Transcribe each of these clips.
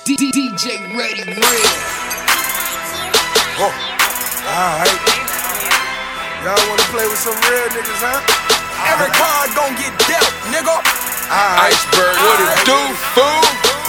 DJ Ready Real. Alright. Y'all wanna play with some real niggas, huh? Every card gon' get dealt, nigga. Iceberg, what it do, fool?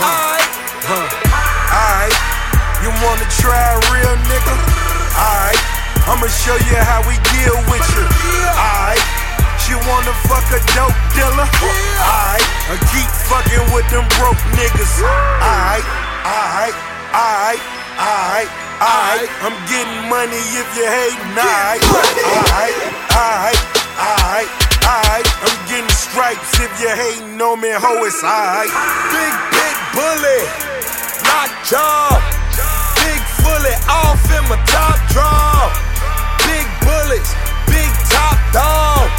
Alright. You wanna try a real nigga? Alright. I'ma show you how we deal with you. Alright. She wanna fuck a dope dealer? Alright. And keep fucking with them broke niggas. Alright. Alright. Alright. Alright. Alright. I'm getting money if you hatin'. Alright. Alright. Alright. Alright. Alright. I'm getting stripes if you hatin' on me, ho, it's alright. Big bully, lock jaw. Big fully off in my top draw. Big bullets, big top dog.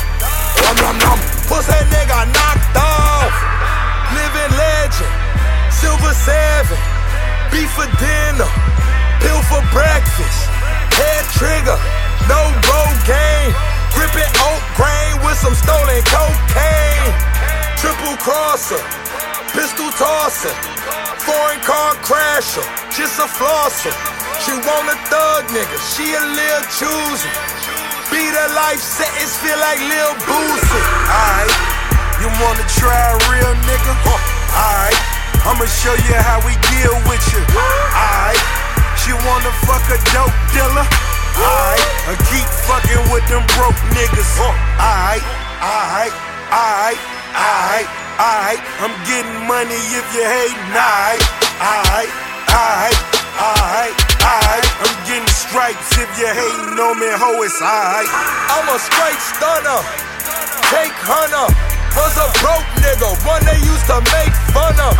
Pussy nigga knocked off. Living legend, silver 7. Beef for dinner, pill for breakfast. Head trigger, no road game. Gripping oat grain with some stolen cocaine. Triple crosser, pistol tosser. Foreign car crasher, just a flosser. She want a thug nigga, she a Lil Choosy. Beat her life sentence, feel like Lil Boosie. Alright, you wanna try a real nigga? Alright, I'ma show you how we deal with you. Alright, she wanna fuck a dope dealer? Alright, and keep fucking with them broke niggas. Alright, alright, alright, alright, alright. I'm getting money if you hatin'. Alright, alright, alright, alright, alright. I'm getting stripes if you hatin' on me, ho, it's alright. I'm a straight stunner, cake hunter. Was a broke nigga, one they used to make fun of.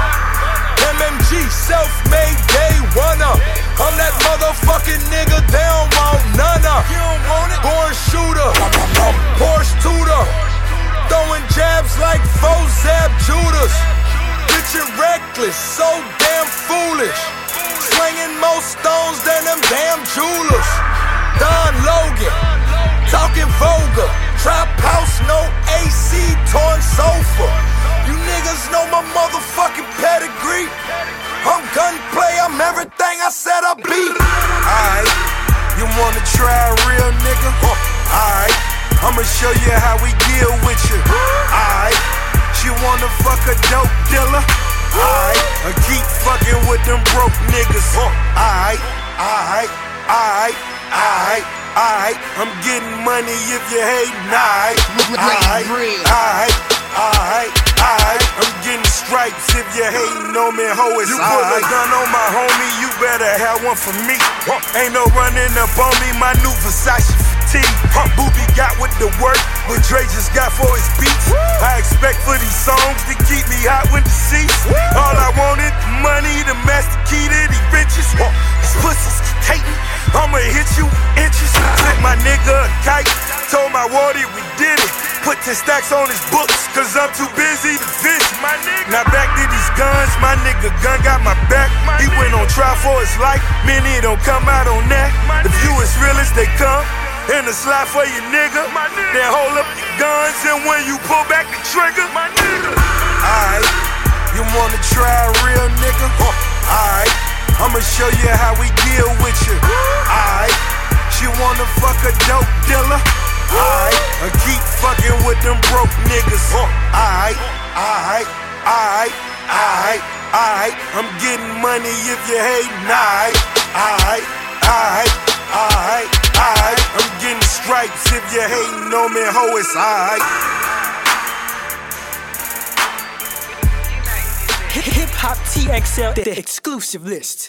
MMG, self-made day oneer. I'm that motherfucking nigga, they don't want none of. Born shooter, Porsche tutor. Throwing jabs like Zab Judas. Rich and reckless, so damn foolish. Slinging more stones than them damn jewelers. Don Logan, talking vulgar. Trap house, no AC, torn sofa. You niggas know my motherfucking pedigree. I'm gunplay, I'm everything I said I'd be. Alright, you wanna try a real nigga? Alright, I'ma show you how we deal with you. Alright, she wanna fuck a dope dealer? Alright, and keep fucking with them broke niggas. Alright, alright, alright, alright, alright. I'm getting money if you hatin'. Alright, alright, alright, alright, alright. I'm getting stripes if you hatin' on me, ho, it's alright. You put a gun on my homie, you better have one for me. Ain't no running up on me, my new Versace fatigue. Booby got with the work, what Dre just got for his beats. I expect for these songs to keep me hot with the seats. All I wanted, money, the master key to these riches. These pussies hatin', I'ma hit you inches. Flip my nigga a kite, told my wardy we did it. Put 10 stacks on his books, cause I'm too busy to fish. Now back to these guns, my nigga gun got my back. He went on trial for his life, many don't come out on that. The few as real as they come, and a slide for your nigga. Then hold up your guns, and when you pull back the trigger, alright, you wanna try a real nigga? Alright, I'ma show you how we deal with you. Alright, she wanna fuck a dope dealer? Alright, and keep fucking with them broke niggas. Alright, alright, alright, alright, alright. I'm getting money if you hatin'. Alright, alright, alright, alright, alright. I'm getting stripes if you hatin' on me, ho, it's alright. Hip Hop TXL, the exclusive list.